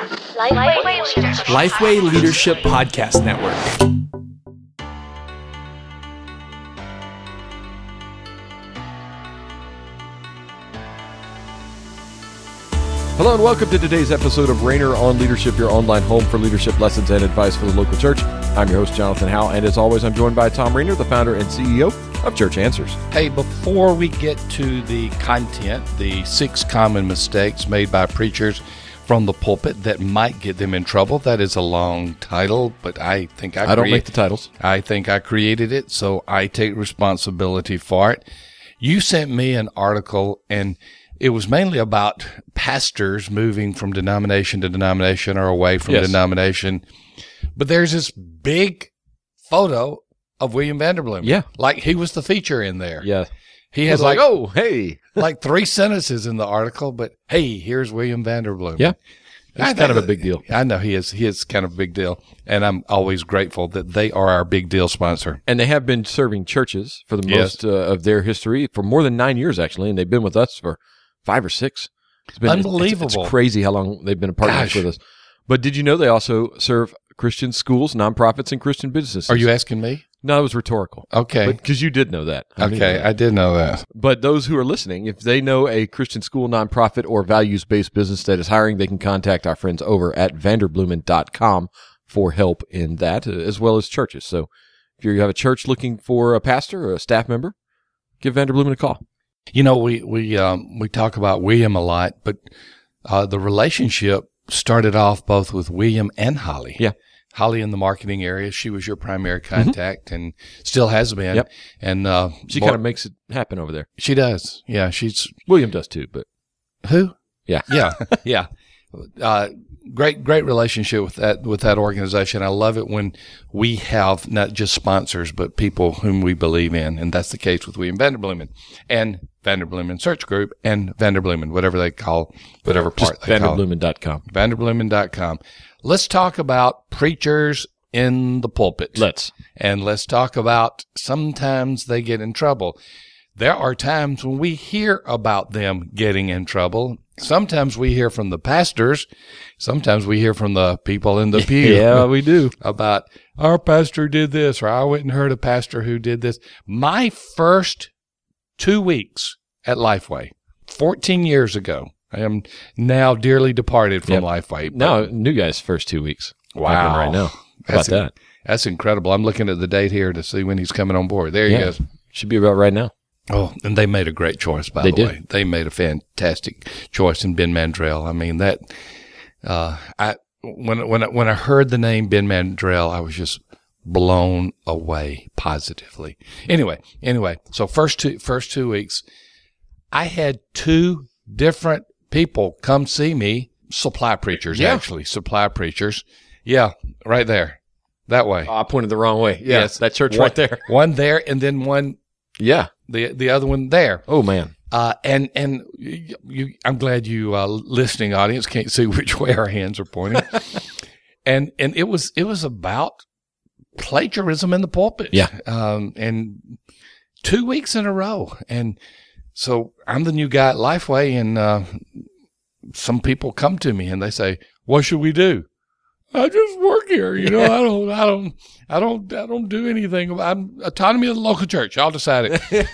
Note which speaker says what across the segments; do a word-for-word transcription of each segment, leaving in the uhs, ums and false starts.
Speaker 1: Lifeway Leadership.
Speaker 2: Lifeway Leadership Podcast Network.
Speaker 3: Hello and welcome to today's episode of Rainer on Leadership, your online home for leadership lessons and advice for the local church. I'm your host, Jonathan Howe, and as always, I'm joined by Tom Rainer, the founder and C E O of Church Answers.
Speaker 4: Hey, before we get to the content, the six common mistakes made by preachers from the pulpit that might get them in trouble. That is a long title, but I think I,
Speaker 3: I don't
Speaker 4: create,
Speaker 3: make the titles.
Speaker 4: I think I created it, so I take responsibility for it. You sent me an article, and it was mainly about pastors moving from denomination to denomination or away from
Speaker 3: Yes.
Speaker 4: denomination. But there's this big photo of William Vanderbloemen.
Speaker 3: Yeah.
Speaker 4: Like he was the feature in there.
Speaker 3: Yeah.
Speaker 4: He
Speaker 3: He
Speaker 4: has
Speaker 3: was
Speaker 4: like,
Speaker 3: like, oh, hey.
Speaker 4: like three sentences in the article, but hey, here's William Vanderbloemen.
Speaker 3: Yeah.
Speaker 4: I
Speaker 3: It's kind of a
Speaker 4: think-
Speaker 3: big deal.
Speaker 4: I know he is. He is kind of a big deal. And I'm always grateful that they are our big deal sponsor.
Speaker 3: And they have been serving churches for the
Speaker 4: Yes.
Speaker 3: most uh, of their history for more than nine years, actually, and they've been with us for five or six. It's been it's-
Speaker 4: Unbelievable.
Speaker 3: It's, crazy how long they've been a partner
Speaker 4: Gosh.
Speaker 3: with us. But did you know they also serve Christian schools, nonprofits, and Christian businesses?
Speaker 4: Are you asking me?
Speaker 3: No, it was rhetorical.
Speaker 4: Okay.
Speaker 3: Because you did know that. I knew
Speaker 4: okay.
Speaker 3: that.
Speaker 4: I did know that.
Speaker 3: But those who are listening, if they know a Christian school, nonprofit, or values-based business that is hiring, they can contact our friends over at vanderbloemen dot com for help in that, uh, as well as churches. So if you have a church looking for a pastor or a staff member, give Vanderbloemen a call.
Speaker 4: You know, we, we, um, we talk about William a lot, but, uh, the relationship started off both with William and Holly.
Speaker 3: Yeah.
Speaker 4: Holly in the marketing area. She was your primary contact and still has been.
Speaker 3: Yep.
Speaker 4: And, uh,
Speaker 3: She
Speaker 4: more-
Speaker 3: kind of makes it happen over there.
Speaker 4: she does. Yeah. She's,
Speaker 3: William does too, but
Speaker 4: who?
Speaker 3: yeah.
Speaker 4: Yeah. Yeah. Uh, great, great relationship with that, with that organization. I love it when we have not just sponsors, but people whom we believe in. And that's the case with William Vanderbloemen and Vanderbloemen Search Group and Vanderbloemen, whatever they call, whatever part
Speaker 3: Just
Speaker 4: they call it.
Speaker 3: vanderbloemen dot com.
Speaker 4: Vanderbloemen dot com. Let's talk about preachers in the pulpit.
Speaker 3: Let's.
Speaker 4: And let's talk about sometimes they get in trouble. There are times when we hear about them getting in trouble. Sometimes we hear from the pastors. Sometimes we hear from the people in the pew.
Speaker 3: Yeah, we do.
Speaker 4: About our pastor did this, or I went and heard a pastor who did this. My first two weeks at Lifeway, fourteen years ago, I am now dearly departed from
Speaker 3: Yep.
Speaker 4: Lifeway. but-
Speaker 3: Now, new guy's first two weeks.
Speaker 4: Wow.
Speaker 3: Happening right now. How about
Speaker 4: That's,
Speaker 3: that?
Speaker 4: that's incredible. I'm looking at the date here to see when he's coming on board. There he
Speaker 3: Yeah.
Speaker 4: is.
Speaker 3: Should be about right now.
Speaker 4: Oh, and they made a great choice, by
Speaker 3: They
Speaker 4: the
Speaker 3: did.
Speaker 4: way. They made a fantastic choice in Ben Mandrell. I mean, that, uh, I, when, when, I- when I heard the name Ben Mandrell, I was just blown away positively. Anyway, anyway, so first two, first two weeks, I had two different people come see me, supply preachers,
Speaker 3: Yeah.
Speaker 4: actually, supply preachers. Yeah, right there, that way.
Speaker 3: Oh, I pointed the wrong way. Yeah,
Speaker 4: Yes.
Speaker 3: that church
Speaker 4: One-
Speaker 3: right there.
Speaker 4: One there, and then one,
Speaker 3: Yeah.
Speaker 4: the, the other one there.
Speaker 3: Oh, man.
Speaker 4: Uh, and, and you, you, I'm glad you, uh, listening audience can't see which way our hands are pointing. and, and it was, it was about plagiarism in the pulpit.
Speaker 3: Yeah.
Speaker 4: Um, and two weeks in a row. And so I'm the new guy at Lifeway, and, uh, some people come to me and they say, what should we do? I just work here. You know, I don't, I don't, I don't, I don't do anything. I'm autonomy of the local church. I'll decide it.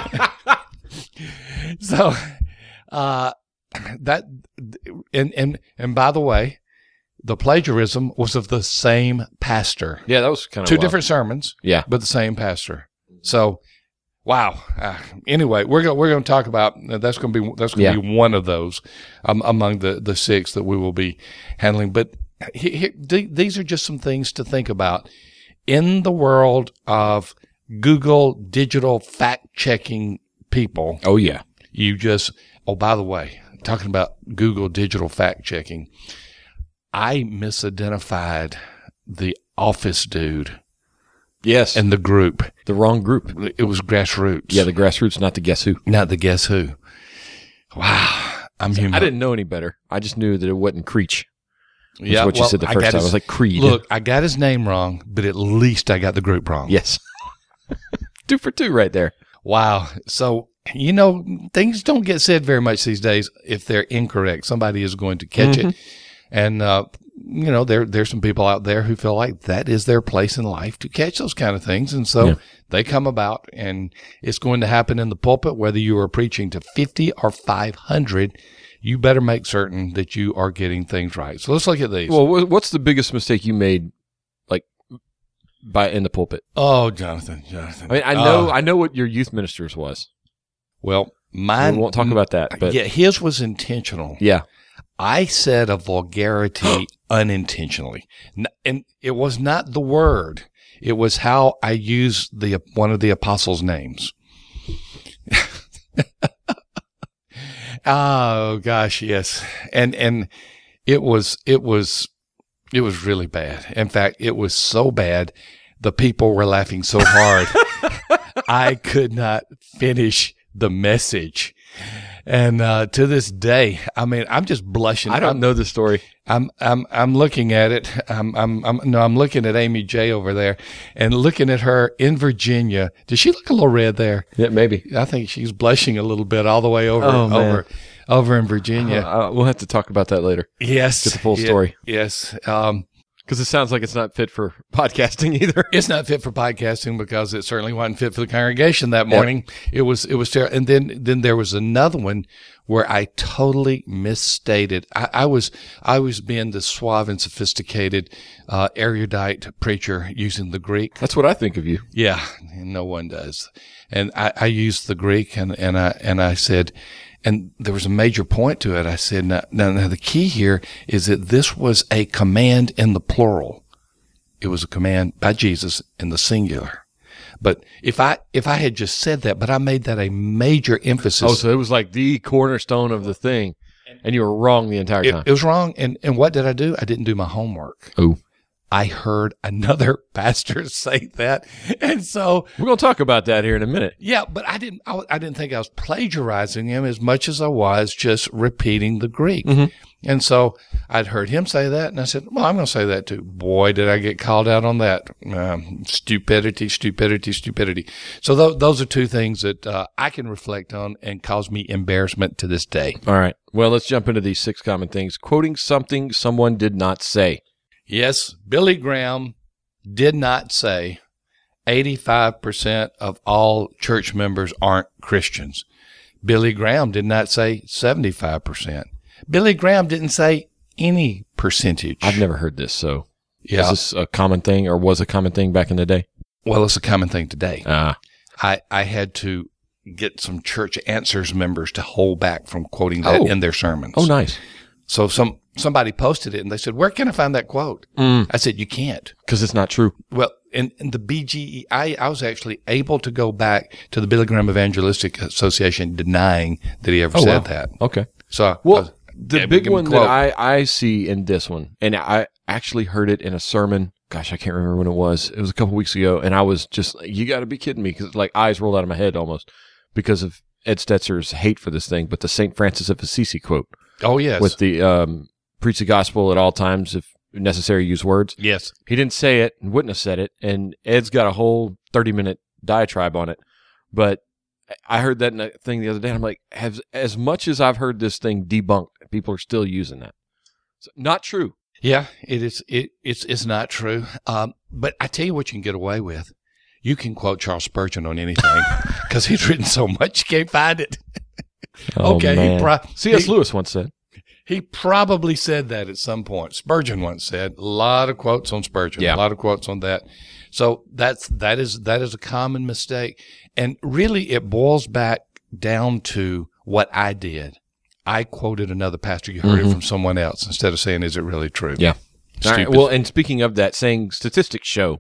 Speaker 4: So, uh, that, and, and, and by the way, the plagiarism was of the same pastor.
Speaker 3: Yeah, that was kind of
Speaker 4: Two
Speaker 3: wild.
Speaker 4: different sermons,
Speaker 3: Yeah.
Speaker 4: but the same pastor. So, wow. Uh, anyway, we're going we're going to talk about that's going to be that's going to
Speaker 3: Yeah.
Speaker 4: be one of those um, among the the six that we will be handling. But he, he, th- these are just some things to think about in the world of Google digital fact checking people.
Speaker 3: Oh, yeah.
Speaker 4: You just oh, by the way, talking about Google digital fact checking, I misidentified the office dude
Speaker 3: Yes.
Speaker 4: in the group.
Speaker 3: the wrong group.
Speaker 4: It was grassroots.
Speaker 3: Yeah, the grassroots, not the guess who.
Speaker 4: Not the guess who. Wow. I'm human.
Speaker 3: I didn't know any better. I just knew that it wasn't Creech. That's
Speaker 4: Yeah,
Speaker 3: what you
Speaker 4: well,
Speaker 3: said the
Speaker 4: I
Speaker 3: first
Speaker 4: got
Speaker 3: time.
Speaker 4: his-
Speaker 3: I was like, Creed.
Speaker 4: Look, I got his name wrong, but at least I got the group wrong.
Speaker 3: Yes. Two for two right there.
Speaker 4: Wow. So, you know, things don't get said very much these days if they're incorrect. Somebody is going to catch
Speaker 3: Mm-hmm.
Speaker 4: it And, uh, you know, there there's some people out there who feel like that is their place in life to catch those kind of things. And so
Speaker 3: Yeah.
Speaker 4: they come about, and it's going to happen in the pulpit, whether you are preaching to fifty or five hundred. You better make certain that you are getting things right. So let's look at these.
Speaker 3: Well, wha- what's the biggest mistake you made, like, by in the pulpit?
Speaker 4: oh, Jonathan, Jonathan.
Speaker 3: I mean, I know,
Speaker 4: Uh,
Speaker 3: I know what your youth ministers was.
Speaker 4: well, mine.
Speaker 3: We won't talk about that, but
Speaker 4: yeah, his was intentional.
Speaker 3: yeah.
Speaker 4: I said a vulgarity unintentionally, N- and it was not the word; it was how I used the one of the apostles' names. Oh gosh, yes, and and it was it was it was really bad. In fact, it was so bad, the people were laughing so hard, I could not finish the message. And uh, to this day, I mean, I'm just blushing.
Speaker 3: I don't
Speaker 4: I'm,
Speaker 3: know the story.
Speaker 4: I'm I'm I'm looking at it. I'm I'm I'm no, I'm looking at Amy J over there, and looking at her in Virginia. Does she look a little red there?
Speaker 3: Yeah, maybe.
Speaker 4: I think she's blushing a little bit all the way over
Speaker 3: Oh, man.
Speaker 4: over over in Virginia.
Speaker 3: Uh, we'll have to talk about that later
Speaker 4: yes,
Speaker 3: get the full
Speaker 4: Ye-
Speaker 3: story.
Speaker 4: Yes, um,
Speaker 3: because it sounds like it's not fit for podcasting either.
Speaker 4: it's not fit for podcasting because it certainly wasn't fit for the congregation that morning. It was it was terrible. And then then there was another one where I totally misstated. I, I was I was being the suave and sophisticated, uh, erudite preacher using the Greek.
Speaker 3: That's what I think of you.
Speaker 4: Yeah, and no one does. And I, I used the Greek, and, and I and I said, and there was a major point to it. I said, now, now, now the key here is that this was a command in the plural. It was a command by Jesus in the singular. But if I if I had just said that, but I made that a major emphasis.
Speaker 3: Oh, so it was like the cornerstone of the thing, and you were wrong the entire
Speaker 4: it,
Speaker 3: time.
Speaker 4: it was wrong. And and what did I do? I didn't do my homework.
Speaker 3: Oh,
Speaker 4: I heard another pastor say that, and so
Speaker 3: we're going to talk about that here in a minute.
Speaker 4: yeah. But I didn't. I, I didn't think I was plagiarizing him as much as I was just repeating the Greek.
Speaker 3: Mhm.
Speaker 4: And so I'd heard him say that, and I said, "Well, I'm going to say that too." Boy, did I get called out on that! Um, stupidity, stupidity, stupidity. So th- those are two things that uh, I can reflect on and cause me embarrassment to this day.
Speaker 3: All right. Well, let's jump into these six common things. Quoting something someone did not say.
Speaker 4: Yes, Billy Graham did not say eighty-five percent of all church members aren't Christians. Billy Graham did not say seventy-five percent. Billy Graham didn't say any percentage.
Speaker 3: I've never heard this. So,
Speaker 4: Yeah.
Speaker 3: is this a common thing, or was a common thing back in the day?
Speaker 4: Well, it's a common thing today.
Speaker 3: Ah,
Speaker 4: I, I had to get some Church Answers members to hold back from quoting that
Speaker 3: Oh.
Speaker 4: in their sermons.
Speaker 3: oh, nice.
Speaker 4: So some somebody posted it, and they said, "Where can I find that quote?"
Speaker 3: Mm.
Speaker 4: I said, "You can't."
Speaker 3: Because it's not true.
Speaker 4: Well, in, in the B G E, I, I was actually able to go back to the Billy Graham Evangelistic Association denying that he ever
Speaker 3: Oh,
Speaker 4: said
Speaker 3: wow.
Speaker 4: that.
Speaker 3: Okay.
Speaker 4: So, I
Speaker 3: Well,
Speaker 4: was-
Speaker 3: the
Speaker 4: yeah,
Speaker 3: big
Speaker 4: give me
Speaker 3: one
Speaker 4: a
Speaker 3: that
Speaker 4: quote.
Speaker 3: I, I see in this one, and I actually heard it in a sermon. Gosh, I can't remember when it was. It was a couple weeks ago, and I was just like, you got to be kidding me, because like eyes rolled out of my head almost because of Ed Stetzer's hate for this thing. But the Saint Francis of Assisi quote
Speaker 4: oh, yes.
Speaker 3: with the um, preach the gospel at all times, if necessary, use words.
Speaker 4: yes.
Speaker 3: He didn't say it and wouldn't have said it, and Ed's got a whole thirty minute diatribe on it. But I heard that in a thing the other day, and I'm like, has, as much as I've heard this thing debunked, people are still using that. So, not true.
Speaker 4: Yeah, it is. It, it's it's not true. Um, but I tell you what you can get away with. You can quote Charles Spurgeon on anything because he's written so much you can't find it. Okay, he
Speaker 3: man.
Speaker 4: pro-
Speaker 3: C S
Speaker 4: he-
Speaker 3: Lewis once said.
Speaker 4: He probably said that at some point. Spurgeon once said a lot of quotes on Spurgeon,
Speaker 3: Yeah.
Speaker 4: a lot of quotes on that. So that's that is that is a common mistake, and really it boils back down to what I did. I quoted another pastor. You heard
Speaker 3: Mhm.
Speaker 4: it from someone else instead of saying, "Is it really true?"
Speaker 3: Yeah. All right,
Speaker 4: Stupid.
Speaker 3: well, and speaking of that, saying statistics show.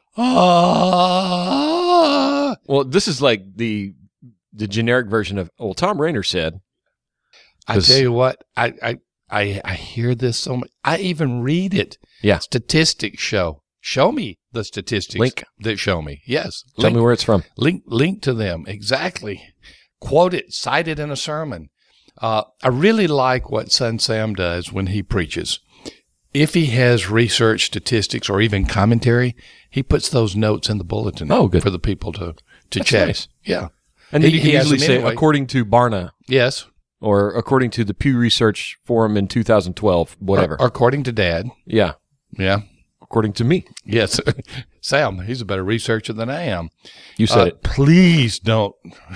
Speaker 4: Ah.
Speaker 3: Well, this is like the the generic version of, well, Tom Rainer said.
Speaker 4: I
Speaker 3: 'Cause-
Speaker 4: tell you what, I, I I I hear this so much. I even read it.
Speaker 3: Yeah.
Speaker 4: Statistics show. Show me the statistics
Speaker 3: Link.
Speaker 4: that show me. Yes.
Speaker 3: Tell
Speaker 4: Link,
Speaker 3: me where it's from.
Speaker 4: link link to them. Exactly. Quote it, cite it in a sermon. Uh, I really like what Son Sam does when he preaches. If he has research, statistics, or even commentary, he puts those notes in the bulletin
Speaker 3: Oh, good.
Speaker 4: for the people to, to
Speaker 3: That's
Speaker 4: check.
Speaker 3: nice.
Speaker 4: Yeah.
Speaker 3: And
Speaker 4: He-
Speaker 3: then you
Speaker 4: he
Speaker 3: can
Speaker 4: has
Speaker 3: usually
Speaker 4: them
Speaker 3: say,
Speaker 4: anyway.
Speaker 3: according to Barna.
Speaker 4: Yes.
Speaker 3: or according to the Pew Research Forum in two thousand twelve, whatever.
Speaker 4: Or, according to Dad.
Speaker 3: Yeah.
Speaker 4: Yeah.
Speaker 3: According to me.
Speaker 4: Yes. Sam, he's a better researcher than I am.
Speaker 3: You said
Speaker 4: Uh,
Speaker 3: it.
Speaker 4: Please don't,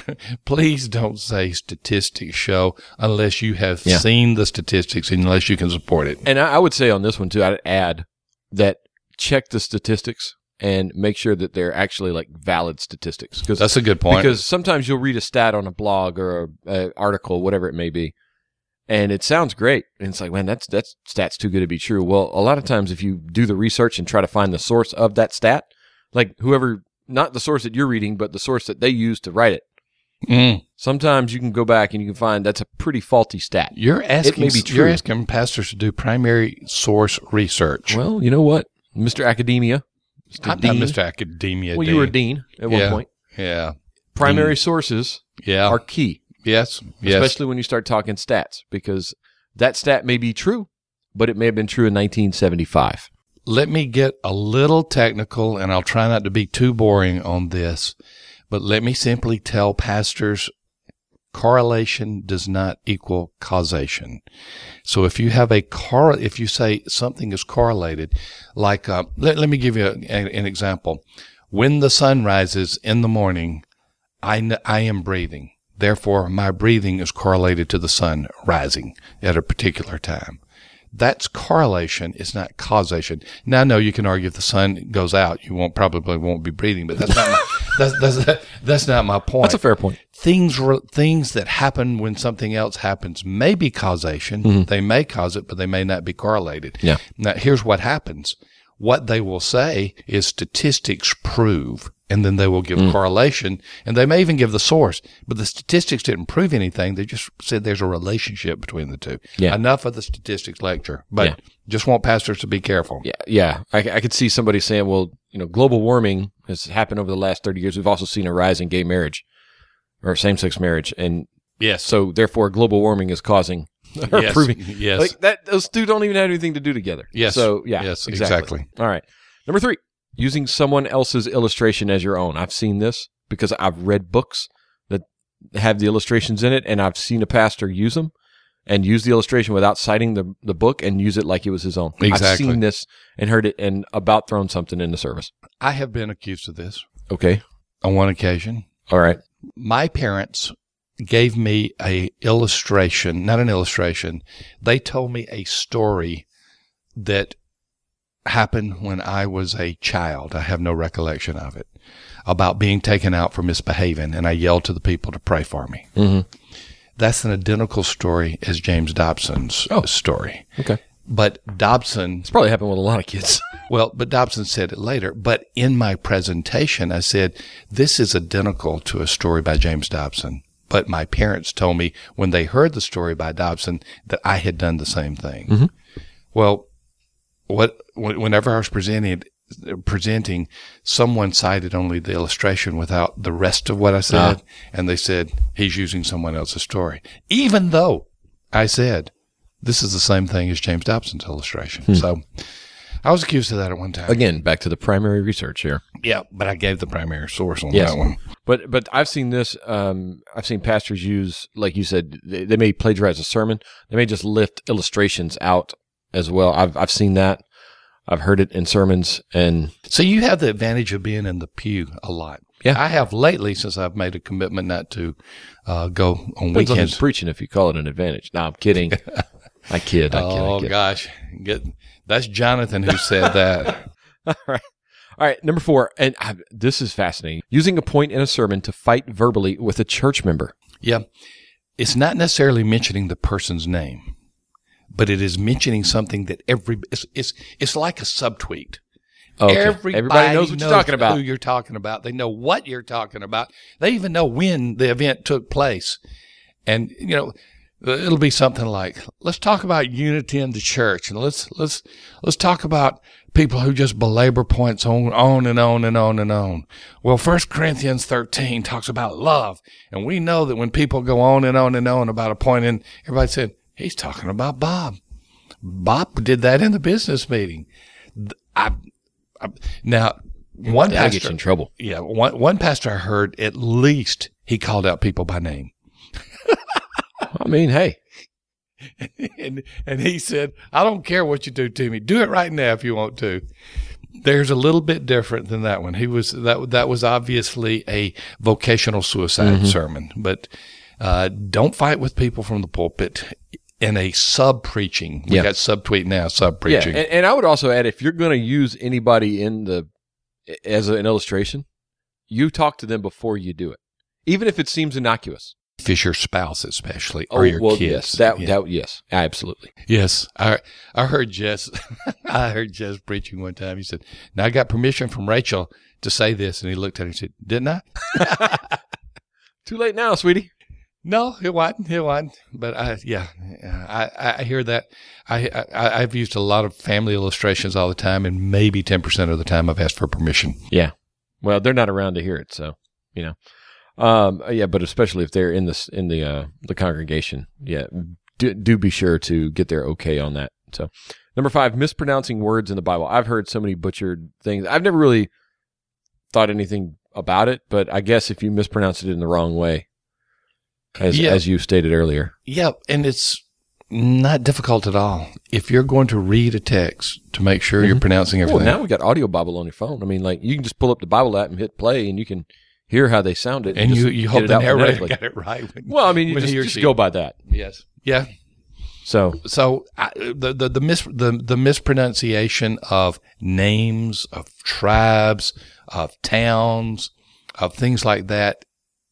Speaker 4: please don't say statistics show unless you have
Speaker 3: Yeah.
Speaker 4: seen the statistics and unless you can support it.
Speaker 3: And I, I would say on this one too, I'd add that check the statistics and make sure that they're actually like valid statistics. Because
Speaker 4: That's a good point.
Speaker 3: Because sometimes you'll read a stat on a blog or a, a article, whatever it may be, and it sounds great. And it's like, man, that's that's stat's too good to be true. Well, a lot of times if you do the research and try to find the source of that stat, like whoever, not the source that you're reading, but the source that they used to write it,
Speaker 4: Mm.
Speaker 3: sometimes you can go back and you can find that's a pretty faulty stat.
Speaker 4: You're asking,
Speaker 3: may be
Speaker 4: you're
Speaker 3: true.
Speaker 4: asking pastors to do primary source research.
Speaker 3: Well, you know what, Mister Academia, Mister
Speaker 4: I'm
Speaker 3: Dean.
Speaker 4: not Mister Academia.
Speaker 3: Well,
Speaker 4: Dean.
Speaker 3: you were a dean at one
Speaker 4: Yeah.
Speaker 3: point.
Speaker 4: Yeah.
Speaker 3: Primary sources
Speaker 4: Yeah.
Speaker 3: are key,
Speaker 4: yes. Yes.
Speaker 3: especially when you start talking stats, because that stat may be true, but it may have been true in nineteen seventy-five.
Speaker 4: Let me get a little technical, and I'll try not to be too boring on this, but let me simply tell pastors correlation does not equal causation. So if you have a cor, if you say something is correlated, like, uh, let, let me give you a, a, an example. When the sun rises in the morning, I, kn- I am breathing. Therefore, my breathing is correlated to the sun rising at a particular time. That's correlation. It's not causation. Now, no, you can argue if the sun goes out, you won't probably won't be breathing, but that's not my, that's, that's, that's not my point.
Speaker 3: That's a fair point.
Speaker 4: Things, re- things that happen when something else happens may be causation.
Speaker 3: Mm-hmm.
Speaker 4: They may cause it, but they may not be correlated.
Speaker 3: Yeah.
Speaker 4: Now, here's what happens. What they will say is statistics prove, and then they will give
Speaker 3: Mm.
Speaker 4: correlation, and they may even give the source, but the statistics didn't prove anything. They just said there's a relationship between the two.
Speaker 3: Yeah.
Speaker 4: Enough of the statistics lecture, but
Speaker 3: Yeah.
Speaker 4: just want pastors to be careful.
Speaker 3: Yeah, yeah. I, I could see somebody saying, well, you know, global warming has happened over the last thirty years. We've also seen a rise in gay marriage or same-sex marriage. And
Speaker 4: Yes.
Speaker 3: so therefore global warming is causing or
Speaker 4: Yes.
Speaker 3: proving.
Speaker 4: Yes.
Speaker 3: Like that, those two don't even have anything to do together.
Speaker 4: Yes.
Speaker 3: So yeah,
Speaker 4: Yes,
Speaker 3: exactly.
Speaker 4: exactly.
Speaker 3: All right. Number three, using someone else's illustration as your own. I've seen this because I've read books that have the illustrations in it, and I've seen a pastor use them and use the illustration without citing the, the book and use it like it was his own. I've
Speaker 4: Exactly.
Speaker 3: seen this and heard it and about thrown something in the service.
Speaker 4: I have been accused of this
Speaker 3: Okay.
Speaker 4: on one occasion.
Speaker 3: All right.
Speaker 4: My parents gave me a illustration, not an illustration. They told me a story that happened when I was a child. I have no recollection of it, about being taken out for misbehaving, and I yelled to the people to pray for me.
Speaker 3: Mm-hmm.
Speaker 4: That's an identical story as James Dobson's
Speaker 3: Oh.
Speaker 4: story.
Speaker 3: Okay.
Speaker 4: But Dobson,
Speaker 3: It's probably happened with a lot of kids.
Speaker 4: well, but Dobson said it later. But in my presentation, I said, this is identical to a story by James Dobson. But my parents told me when they heard the story by Dobson that I had done the same thing.
Speaker 3: Mhm.
Speaker 4: Well, what whenever I was presenting, presenting, someone cited only the illustration without the rest of what I said,
Speaker 3: Ah.
Speaker 4: and they said, he's using someone else's story. Even though I said, this is the same thing as James Dobson's illustration. So I was accused of that at one time.
Speaker 3: Again, back to the primary research here.
Speaker 4: Yeah, but I gave the primary source on
Speaker 3: Yes.
Speaker 4: that one.
Speaker 3: But but I've seen this. Um, I've seen pastors use, like you said, they, they may plagiarize a sermon. They may just lift illustrations out as well. I've I've seen that. I've heard it in sermons, and
Speaker 4: So you have the advantage of being in the pew a lot.
Speaker 3: Yeah.
Speaker 4: I have lately, since I've made a commitment not to uh, go on
Speaker 3: depends on who's
Speaker 4: weekends.
Speaker 3: preaching if you call it an advantage. No, I'm kidding. I kid. I kid.
Speaker 4: Oh
Speaker 3: I kid.
Speaker 4: gosh, Get, that's Jonathan who said that.
Speaker 3: All right. All right. Number four, and I, this is fascinating. Using a point in a sermon to fight verbally with a church member.
Speaker 4: Yeah, it's not necessarily mentioning the person's name, but it is mentioning something that every it's it's, it's like a subtweet.
Speaker 3: Okay.
Speaker 4: Everybody,
Speaker 3: Everybody knows what you're talking about.
Speaker 4: Who you're talking about. They know what you're talking about. They even know when the event took place. And you know, it'll be something like, "Let's talk about unity in the church, and let's let's let's talk about people who just belabor points on on and on and on and on." Well, First Corinthians thirteen talks about love, and we know that when people go on and on and on about a point, and everybody said he's talking about Bob. Bob did that in the business meeting. I, I now one
Speaker 3: That'll
Speaker 4: pastor
Speaker 3: get you in trouble.
Speaker 4: yeah, one one pastor I heard, at least he called out people by name.
Speaker 3: I mean, hey.
Speaker 4: and and he said, I don't care what you do to me. Do it right now if you want to. There's a little bit different than that one. He was that that was obviously a vocational suicide mm-hmm. sermon, but uh, don't fight with people from the pulpit in a sub preaching. We yeah. got subtweet now, sub preaching.
Speaker 3: Yeah, and, and I would also add, if you're going to use anybody in the as an illustration, you talk to them before you do it, even if it seems innocuous.
Speaker 4: If it's your spouse, especially, or
Speaker 3: oh,
Speaker 4: your
Speaker 3: well,
Speaker 4: kids.
Speaker 3: Yes, that,
Speaker 4: yeah.
Speaker 3: that, yes, absolutely.
Speaker 4: Yes, I I heard Jess. I heard Jess preaching one time. He said, "Now I got permission from Rachel to say this," and he looked at her and said, "Didn't I?"
Speaker 3: Too late now, sweetie.
Speaker 4: No, it wasn't. It wasn't. But I, yeah, I, I hear that. I, I I've used a lot of family illustrations all the time, and maybe ten percent of the time I've asked for permission.
Speaker 3: Yeah. Well, they're not around to hear it, so you know. Um, yeah, but especially if they're in this in the uh, the congregation, yeah, do, do be sure to get their okay on that. So, number five, mispronouncing words in the Bible. I've heard so many butchered things. I've never really thought anything about it, but I guess if you mispronounce it in the wrong way, as
Speaker 4: yeah.
Speaker 3: as you stated earlier,
Speaker 4: yeah, and it's not difficult at all. If you're going to read a text, to make sure mm-hmm. you're pronouncing everything.
Speaker 3: Well, now we got Audio Bible on your phone. I mean, like you can just pull up the Bible app and hit play, and you can hear how they sounded,
Speaker 4: and, and you you hope the narrator got it right. When,
Speaker 3: well, I mean, you just, just go by that.
Speaker 4: Yes, yeah.
Speaker 3: So,
Speaker 4: so I, the the the mis the the mispronunciation of names, of tribes, of towns, of things like that.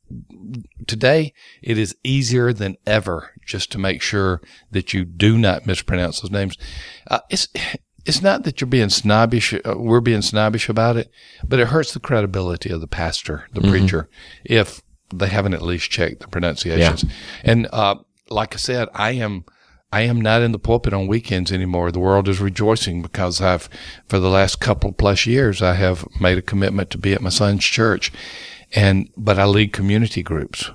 Speaker 4: Today, it is easier than ever just to make sure that you do not mispronounce those names. Uh, it's It's not that you're being snobbish, uh, we're being snobbish about it, but it hurts the credibility of the pastor, the mm-hmm. preacher, if they haven't at least checked the pronunciations. Yeah. And uh, like I said, I am I am not in the pulpit on weekends anymore. The world is rejoicing because I've, for the last couple plus years, I have made a commitment to be at my son's church. And but I lead community groups,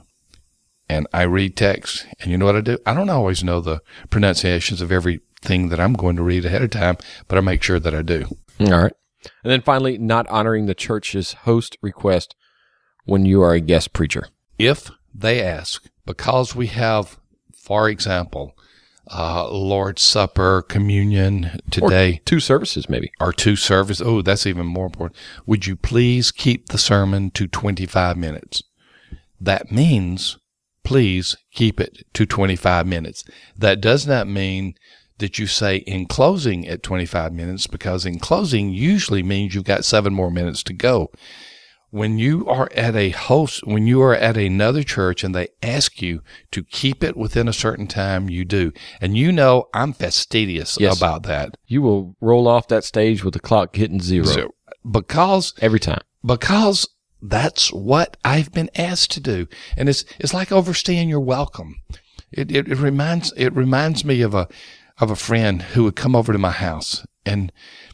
Speaker 4: and I read texts. And you know what I do? I don't always know the pronunciations of every thing that I'm going to read ahead of time, but I make sure that I do.
Speaker 3: All right. And then finally, not honoring the church's host request when you are a guest preacher.
Speaker 4: If they ask, because we have, for example, uh, Lord's Supper, communion today.
Speaker 3: Or two services, maybe.
Speaker 4: Or two services. Oh, that's even more important. Would you please keep the sermon to twenty-five minutes? That means, please keep it to twenty-five minutes. That does not mean that you say in closing at twenty-five minutes, because in closing usually means you've got seven more minutes to go. When you are at a host, when you are at another church and they ask you to keep it within a certain time, you do. And you know I'm fastidious yes. about that.
Speaker 3: You will roll off that stage with the clock hitting zero. zero.
Speaker 4: Because
Speaker 3: every time.
Speaker 4: Because that's what I've been asked to do. And it's it's like overstaying your welcome. It it, it reminds it reminds me of a of a friend who would come over to my house, and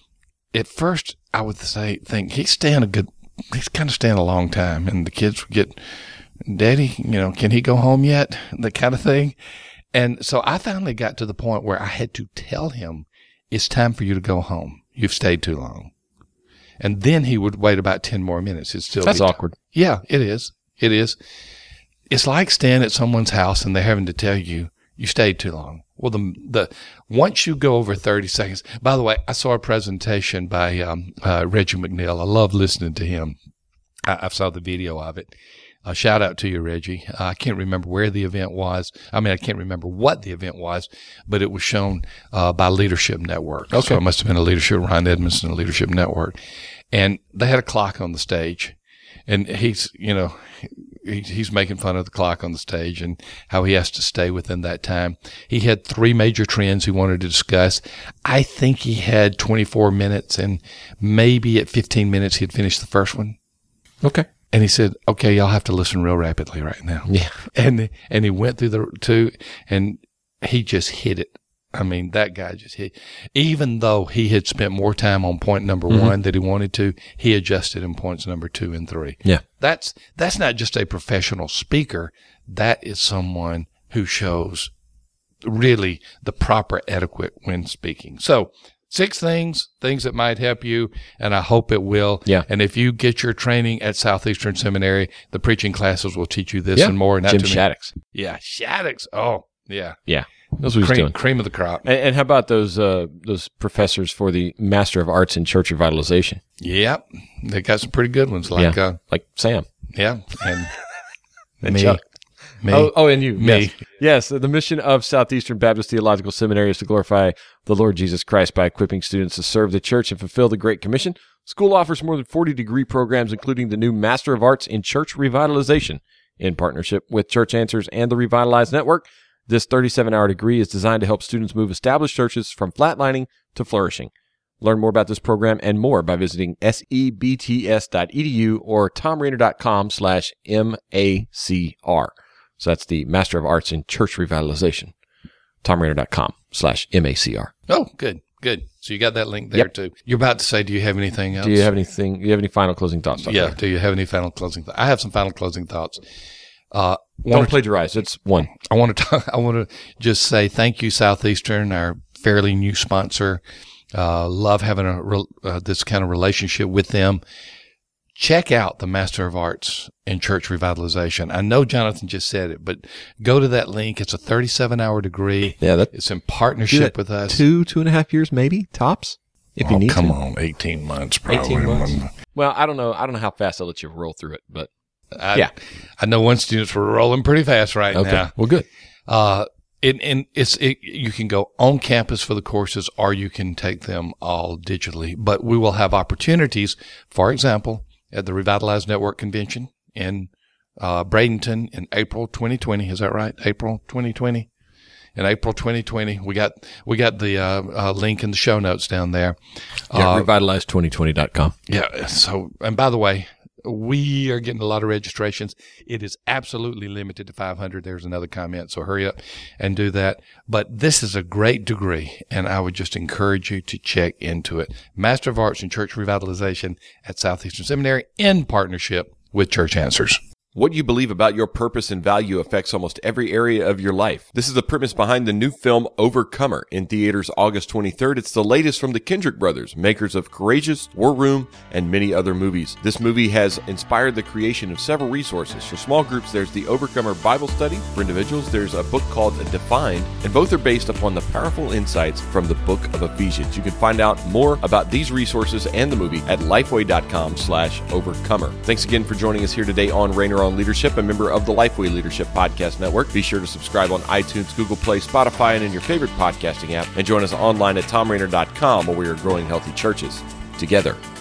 Speaker 4: at first I would say think he's staying a good he's kind of staying a long time, and the kids would get, Daddy, you know, can he go home yet? That kind of thing. And so I finally got to the point where I had to tell him, it's time for you to go home. You've stayed too long. And then he would wait about ten more minutes. It's still
Speaker 3: That's awkward.
Speaker 4: Yeah, it is. It is. It's like staying at someone's house and they're having to tell you, you stayed too long. Well, the the once you go over thirty seconds. By the way, I saw a presentation by um, uh, Reggie McNeil. I love listening to him. I, I saw the video of it. Uh, shout out to you, Reggie. Uh, I can't remember where the event was. I mean, I can't remember what the event was, but it was shown uh, by Leadership Network.
Speaker 3: Okay.
Speaker 4: So it must have been a Leadership, Ron Edmondson, a Leadership Network. And they had a clock on the stage. And he's, you know, he's making fun of the clock on the stage and how he has to stay within that time. He had three major trends he wanted to discuss. I think he had twenty-four minutes, and maybe at fifteen minutes he'd finished the first one.
Speaker 3: Okay.
Speaker 4: And he said, okay, y'all have to listen real rapidly right now.
Speaker 3: Yeah.
Speaker 4: And, and he went through the two, and he just hit it. I mean, that guy just hit. Even though he had spent more time on point number mm-hmm. one that he wanted to, he adjusted in points number two and three.
Speaker 3: Yeah.
Speaker 4: That's, that's not just a professional speaker. That is someone who shows really the proper etiquette when speaking. So, six things, things that might help you, and I hope it will.
Speaker 3: Yeah.
Speaker 4: And if you get your training at Southeastern Seminary, the preaching classes will teach you this
Speaker 3: yeah.
Speaker 4: and more. And
Speaker 3: Jim Shaddix.
Speaker 4: Yeah, Shaddix. Oh, Yeah.
Speaker 3: Yeah. That's what he's
Speaker 4: Cream,
Speaker 3: doing.
Speaker 4: cream of the crop.
Speaker 3: And, and how about those uh, those professors for the Master of Arts in Church Revitalization?
Speaker 4: Yeah. They got some pretty good ones. Like,
Speaker 3: yeah.
Speaker 4: uh,
Speaker 3: like Sam.
Speaker 4: yeah. And,
Speaker 3: And
Speaker 4: me.
Speaker 3: Chuck.
Speaker 4: Me.
Speaker 3: Oh, oh, and you.
Speaker 4: Me.
Speaker 3: Yes. Yes. The mission of Southeastern Baptist Theological Seminary is to glorify the Lord Jesus Christ by equipping students to serve the church and fulfill the Great Commission. School offers more than forty degree programs, including the new Master of Arts in Church Revitalization. In partnership with Church Answers and the Revitalize Network, this thirty-seven hour degree is designed to help students move established churches from flatlining to flourishing. Learn more about this program and more by visiting sebts dot e d u or tomrainer.com slash MACR. So that's the Master of Arts in Church Revitalization. tomrainer.com slash MACR.
Speaker 4: Oh, good. Good. So you got that link there
Speaker 3: Yep.
Speaker 4: too. You're about to say, do you have anything else?
Speaker 3: Do you have anything? Do you have any final closing thoughts? Doctor?
Speaker 4: Yeah. Do you have any final closing thoughts? I have some final closing thoughts. Uh,
Speaker 3: Don't
Speaker 4: wanna-
Speaker 3: plagiarize. It's one.
Speaker 4: I want to talk, I want to just say thank you, Southeastern, our fairly new sponsor. Uh, love having a re- uh, this kind of relationship with them. Check out the Master of Arts in Church Revitalization. I know Jonathan just said it, but go to that link. It's a thirty-seven hour degree.
Speaker 3: Yeah, that,
Speaker 4: It's in partnership with us.
Speaker 3: two, two and a half years, maybe tops, if you
Speaker 4: Oh,
Speaker 3: need
Speaker 4: come
Speaker 3: to.
Speaker 4: on, eighteen months, probably.
Speaker 3: eighteen months. Well, I don't know. I don't know how fast I'll let you roll through it, but
Speaker 4: I,
Speaker 3: Yeah.
Speaker 4: I know one student's rolling pretty fast right
Speaker 3: okay.
Speaker 4: now.
Speaker 3: Well, good.
Speaker 4: Uh, it, and it's, it, you can go on campus for the courses or you can take them all digitally, but we will have opportunities, for example, at the Revitalize Network Convention in, uh, Bradenton in April twenty twenty. Is that right? April twenty twenty? In April twenty twenty, we got, we got the, uh, uh link in the show notes down there.
Speaker 3: Yeah,
Speaker 4: Uh,
Speaker 3: revitalize twenty twenty dot com.
Speaker 4: Yeah. So, and by the way, we are getting a lot of registrations. It is absolutely limited to five hundred. There's another comment. So hurry up and do that. But this is a great degree, and I would just encourage you to check into it. Master of Arts in Church Revitalization at Southeastern Seminary in partnership with Church Answers.
Speaker 2: What you believe about your purpose and value affects almost every area of your life. This is the premise behind the new film Overcomer in theaters August twenty-third. It's the latest from the Kendrick brothers, makers of Courageous, War Room, and many other movies. This movie has inspired the creation of several resources. For small groups, there's the Overcomer Bible Study. For individuals, there's a book called Defined, and both are based upon the powerful insights from the book of Ephesians. You can find out more about these resources and the movie at lifeway.com slash overcomer. Thanks again for joining us here today on Rainer on Leadership, a member of the Lifeway Leadership Podcast Network. Be sure to subscribe on iTunes, Google Play, Spotify, and in your favorite podcasting app. And join us online at tom rainer dot com, where we are growing healthy churches together.